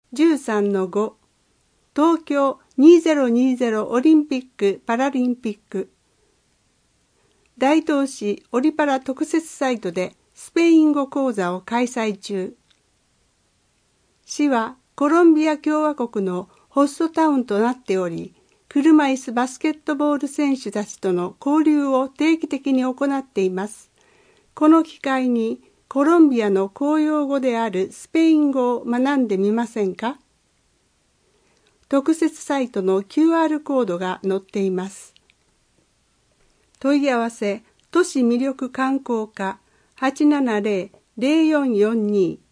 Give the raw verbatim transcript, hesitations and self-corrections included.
じゅうさんのご 東京にせんにじゅうオリンピック・パラリンピック大東市オリパラ特設サイトでスペイン語講座を開催中。市はコロンビア共和国のホストタウンとなっており、車椅子バスケットボール選手たちとの交流を定期的に行っています。この機会にコロンビアの公用語であるスペイン語を学んでみませんか？特設サイトの キューアール コードが載っています。問い合わせ、都市魅力観光課 はちななゼロ ゼロよんよんに